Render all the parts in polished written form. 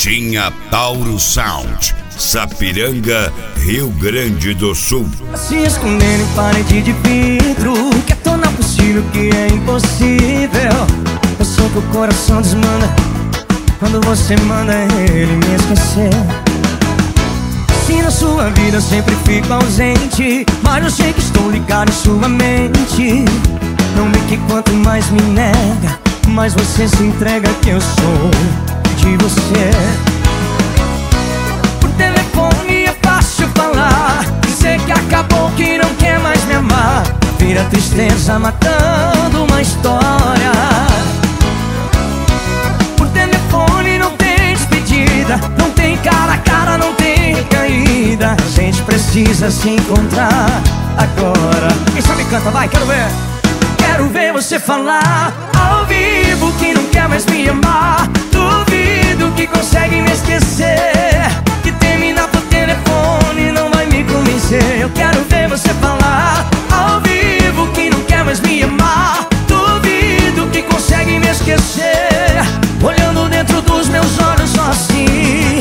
Tinha Tauro Sound, Sapiranga, Rio Grande do Sul. Se escondendo em parede de vidro, quer tornar possível o que é impossível. Eu sei que o coração desmanda quando você manda ele me esquecer. Se na sua vida eu sempre fico ausente, mas eu sei que estou ligado em sua mente. Não vê que quanto mais me nega, mais você se entrega, que eu sou de você. Por telefone é fácil falar, dizer que acabou, que não quer mais me amar. Vira tristeza matando uma história. Por telefone não tem despedida, não tem cara a cara, não tem recaída. A gente precisa se encontrar agora. Quem sabe canta, vai, quero ver. Quero ver você falar ao vivo que não quer mais me amar. Duvido que consegue me esquecer, que terminar por telefone não vai me convencer. Eu quero ver você falar ao vivo que não quer mais me amar. Duvido que consegue me esquecer, olhando dentro dos meus olhos só assim.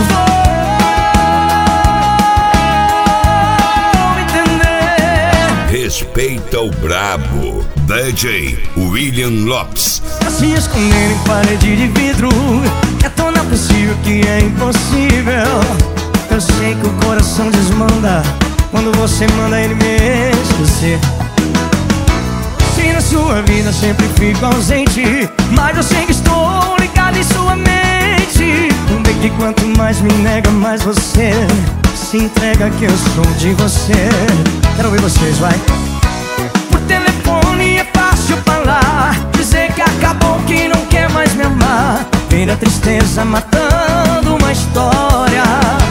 Vou entender. Respeita o brabo, DJ William Lopes. Se esconder em parede de vidro, é tornar possível o que é impossível. Eu sei que o coração desmanda quando você manda ele me esquecer. Se na sua vida sempre fico ausente, mas eu sei que estou ligado em sua mente. Não vê que quanto mais me nega, mais você se entrega, que eu sou de você. Quero ver vocês, vai. Por telefone é fácil falar, dizer que acabou, que não quer mais me amar. Vira tristeza matando uma história.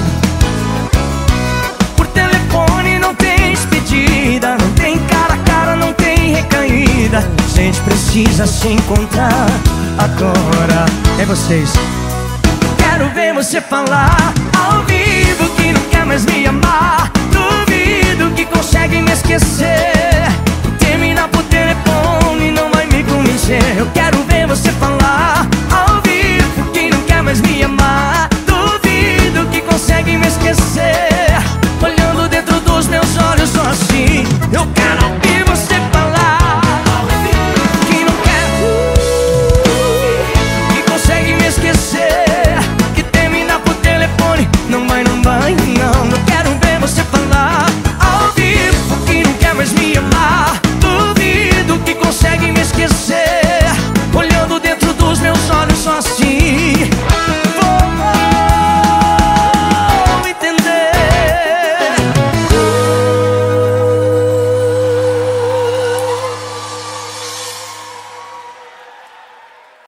Por telefone não tem despedida, não tem cara a cara, não tem recaída. A gente precisa se encontrar agora. É vocês. Quero ver você falar ao vivo que não quer mais me amar. Duvido que consegue me esquecer,